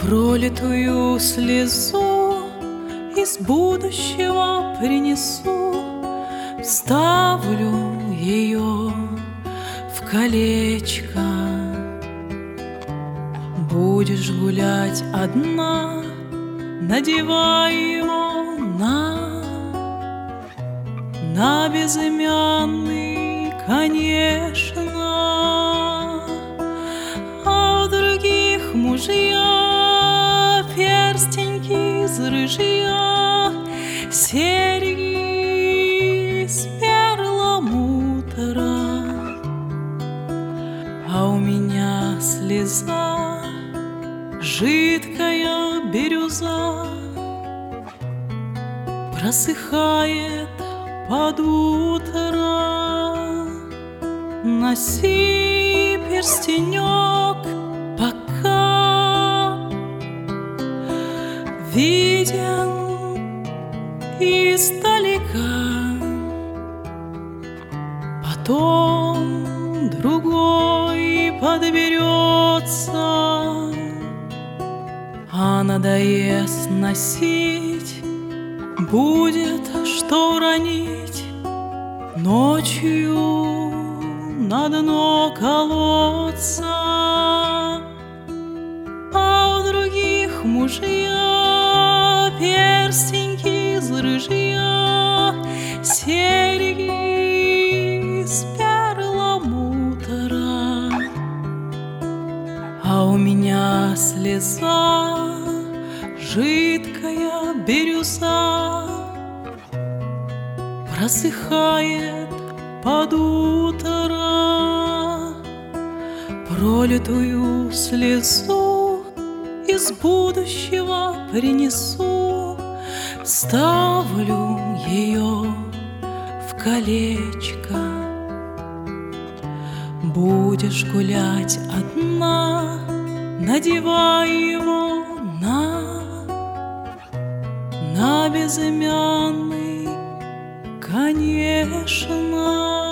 Пролитую слезу из будущего принесу, вставлю ее в колечко. Будешь гулять одна, надевай его на безымянный, конечно. А у других мужья перстеньки из рыжья, серьги из перламутра. А у меня слеза, жидкая бирюза, просыхает под утро. Носи перстенек, пока виден издалека. Потом другой подберется, а надоест носить, будет что уронить ночью на дно колодца. А у других мужья перстеньки из рыжья, серьги из перламутра. А у меня слеза, жидкая бирюза, просыхает под утро. Пролитую слезу из будущего принесу, ставлю ее в колечко. Будешь гулять одна, надевай его на безымянный, конечно.